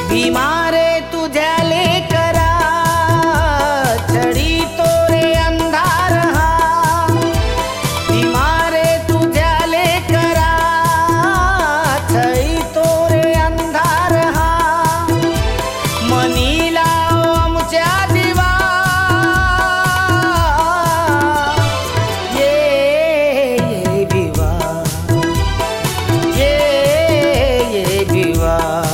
भीमारे तुझ्या लेकरा छडी तो रे अंधार हा भीमारे तुझ्या लेकरा छडी तो रे अंधार हा मनीला आमच्या दिवा ये भिवा ये भिवा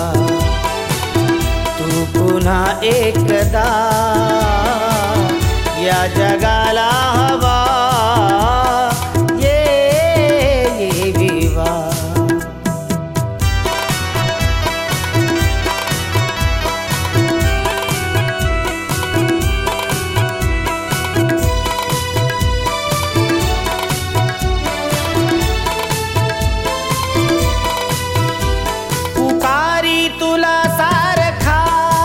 पुन्हा एकदा या जगाला हवा ये भिवा पुकारी तुला सारखा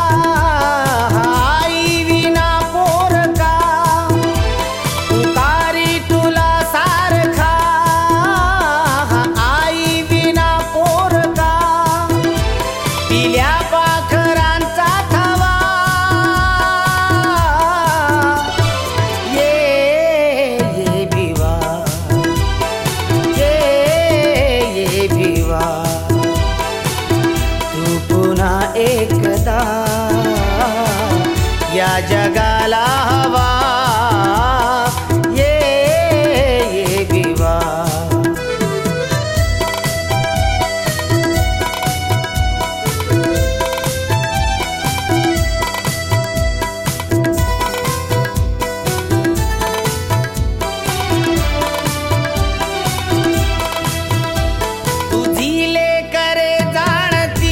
एकदा या जगाला हवा ये भिवा तुझी लेकरे जाणती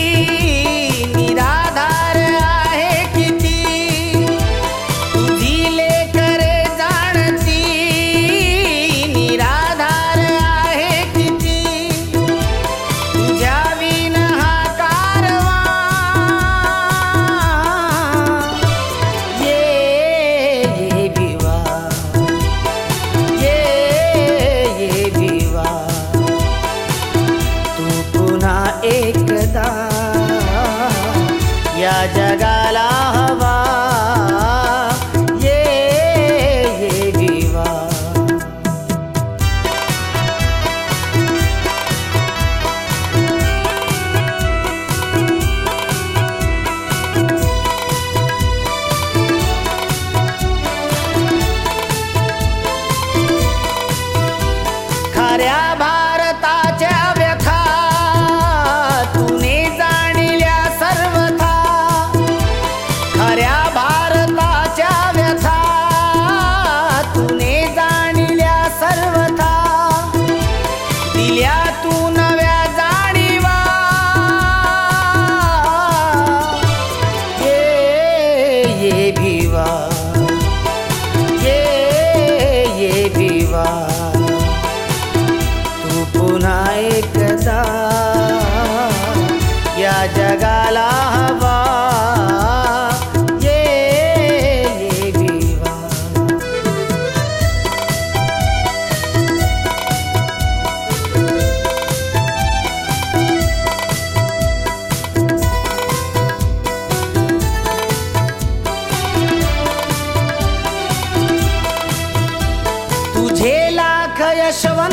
निराधार आहे किती तुझी लेकरे जाणती निराधार आहे किती तुझ्या विन हा कारवा ये भिवा ये भिवा पुन्हा एकदा या जगाला हवा ये भिवा खऱ्या भारताच्या व्यथा तूने जाणिल्या सर्वथा खऱ्या भारताच्या व्यथा तूने जाणिल्या सर्वथा दिल्या तू नव्या जाणीवा ये भिवा ये भिवा पुन्हा एकदा या जगाला हवा ये भिवा तुझे लाख यशवंत